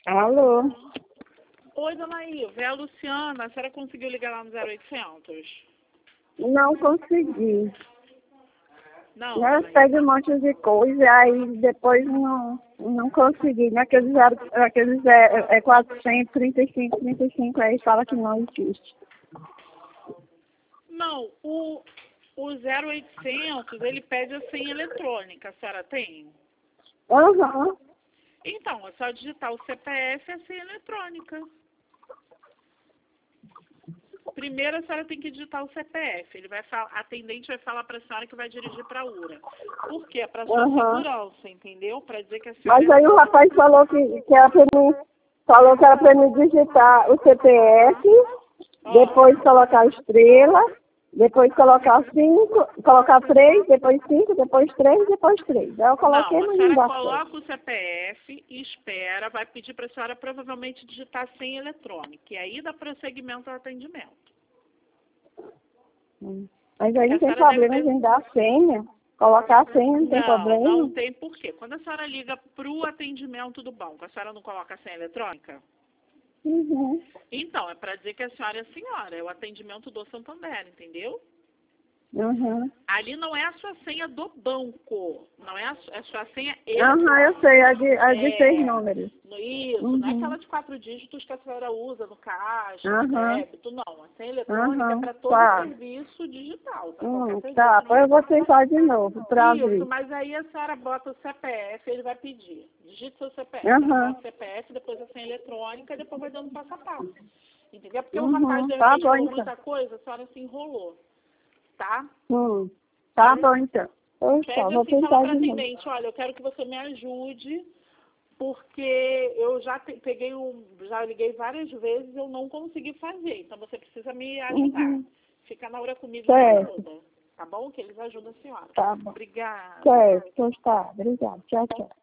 Alô? Oi, dona Iva, é a Luciana. A senhora conseguiu ligar lá no 0800? Não consegui. Não, Eu dona Iva. pedi um monte de coisa, aí depois não consegui. Naqueles 435, 35, aí fala que não existe. Não, o 0800, ele pede a senha eletrônica. A senhora tem? Aham. Então, é só digitar o CPF e a senha eletrônica. Primeiro a senhora tem que digitar o CPF. A atendente vai falar para a senhora que vai dirigir para a URA. Por quê? Para sua segurança, entendeu? Para dizer que a senhora... Mas aí o rapaz falou que era pra mim, falou que era pra mim digitar o CPF, depois colocar a estrela, depois colocar 5, colocar 3, depois 5, depois 3, depois 3. Aí eu coloquei, Não, a mas não senhora dá coloca o CPF e espera, vai pedir para a senhora provavelmente digitar a senha eletrônica. E aí dá prosseguimento ao atendimento. Mas aí não Porque a tem senhora problema deve ter... em dar a senha. Colocar a senha não tem problema. Não tem porquê. Quando a senhora liga para o atendimento do banco, a senhora não coloca a senha eletrônica? Uhum. Então, é para dizer que a senhora é a senhora, é o atendimento do Santander, entendeu? Uhum. Ali não é a sua senha do banco, não é a sua senha Aham, eu sei, a de 6 números. Isso, não é aquela de 4 dígitos que a senhora usa no caixa, no débito, não. A senha eletrônica é para todo serviço digital. Tá, pois eu vou tentar de novo para abrir. Isso, mas aí a senhora bota o CPF, ele vai pedir. Digite seu CPF, bota o CPF, depois a senha eletrônica, e depois vai dando passo a passo. Entendeu? Porque o rapaz de repente falou muita coisa, a senhora se enrolou. Tá? Tá bom, então. Pede Vou assim, fala tentar para de novo. atendente, olha, eu quero que você me ajude, porque eu já já liguei várias vezes e eu não consegui fazer, então você precisa me ajudar. Fica na hora comigo e me ajuda, tá bom? Que eles ajudam a senhora. Tá bom. Obrigada. Certo, tá. Obrigada. Tchau, tchau.